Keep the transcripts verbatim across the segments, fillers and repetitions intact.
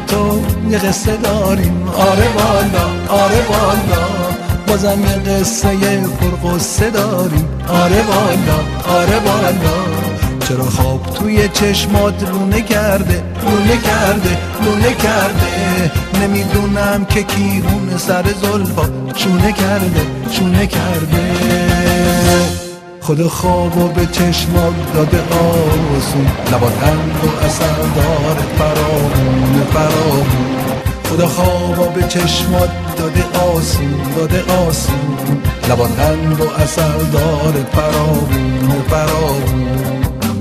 تو یه قصه داریم، آره والا آره والا، بازم یه قصه پرقصه داریم، آره والا آره والا. چرا خواب توی چشمات لونه کرده لونه کرده لونه کرده، نمیدونم که کیرون سر زلفا چونه کرده چونه کرده. خدا خوابو به چشمات داده آسون، لباتند و اثر داره فرامون فرامون. خدا خوابو به چشمات داده آسون داده آسون، لباتند و اثر داره فرامون فرامون.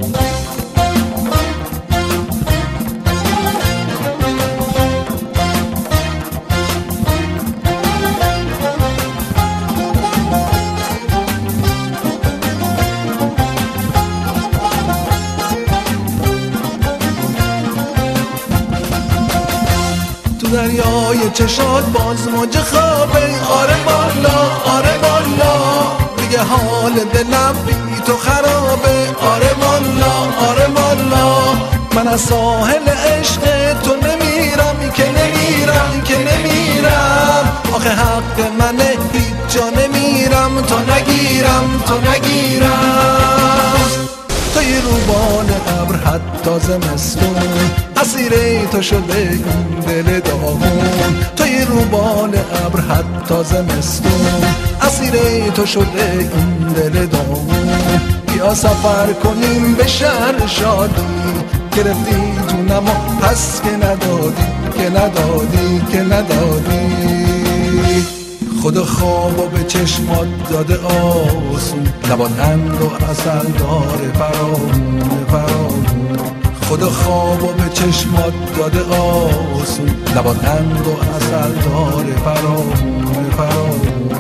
دریای چشات باز موج خوابه، آره والا آره والا، دیگه حال دلم بی تو خرابه، آره والا آره والا. من از ساحل عشق تو نمیرم که نمیرم که نمیرم، آخه حق منه هیچ جا نمیرم تا نگیرم تا نگیرم. توی روبان ابر حتی زمستون، اسیر تو شده این دل داغون. توی روبان ابر حتی زمستون، اسیر تو شده این دل داغون. بیا سفر کنیم به شهر شادی، گرفتی جونم و پس که ندادی که ندادی که ندادی. خدا خوابو به چشمات داده آسون، لباتند و عسل داره فرامون فرامون. خدا خوابو به چشمات داده آسون، لباتند و عسل داره فرامون فرامون.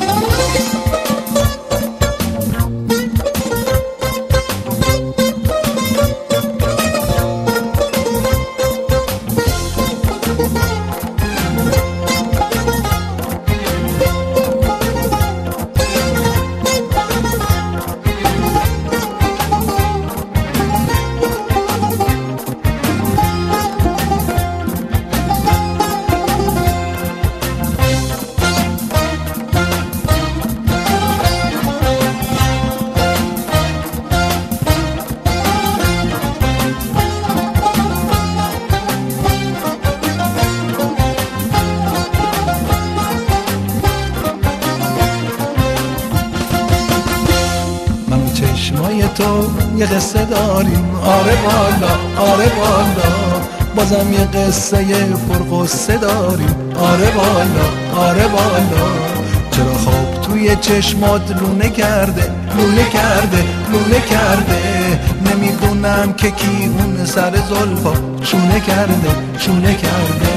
چشمای تو یه قصه داریم، آره والا آره والا، بازم یه قصه پرقصه داریم، آره والا آره والا. چرا خواب توی چشمات لونه کرده لونه کرده لونه کرده، نمیدونم که کی اون سر زلفا شونه کرده شونه کرده.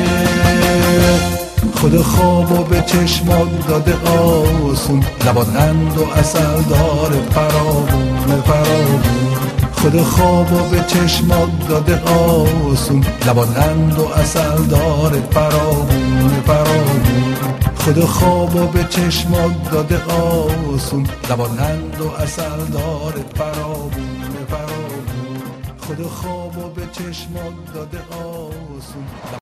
خدا خوابو به چشمات داده آسون، لباتند و عسل داره فرامون فرامون. خدا خوابو به چشمات داده آسون، لباتند و عسل داره فرامون فرامون. خدا خوابو به چشمات داده آسون، لباتند و عسل داره فرامون فرامون. خدا خوابو به چشمات داده آسون.